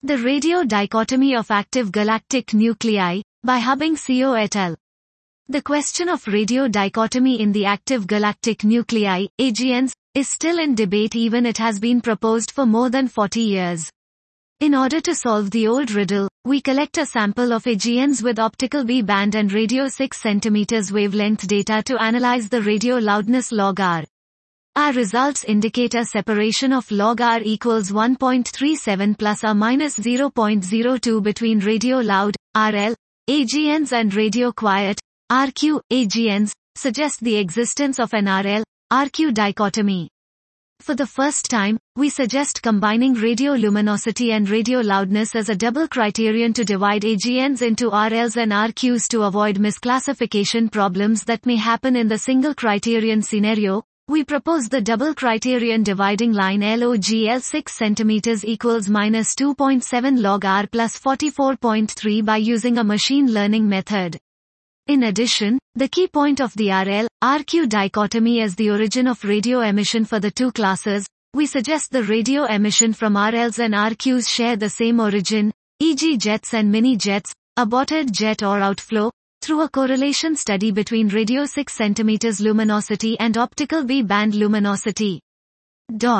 The radio dichotomy of active galactic nuclei, by Hubbing Co et al. The question of radio dichotomy in the active galactic nuclei, AGNs, is still in debate even it has been proposed for more than 40 years. In order to solve the old riddle, we collect a sample of AGNs with optical B band and radio 6 cm wavelength data to analyze the radio loudness log R. Our results indicate a separation of log R equals 1.37 plus or minus 0.02 between radio loud, RL, AGNs and radio quiet, RQ, AGNs, suggest the existence of an RL, RQ dichotomy. For the first time, we suggest combining radio luminosity and radio loudness as a double criterion to divide AGNs into RLs and RQs to avoid misclassification problems that may happen in the single criterion scenario. We propose the double criterion dividing line LOGL 6 cm equals minus 2.7 log R plus 44.3 by using a machine learning method. In addition, the key point of the RL, RQ dichotomy as the origin of radio emission for the two classes, we suggest the radio emission from RLs and RQs share the same origin, e.g. jets and mini-jets, aborted jet or outflow, through a correlation study between radio 6 cm luminosity and optical B band luminosity.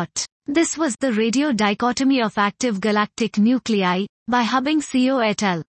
This was the radio dichotomy of active galactic nuclei, by Hubbing Co et al.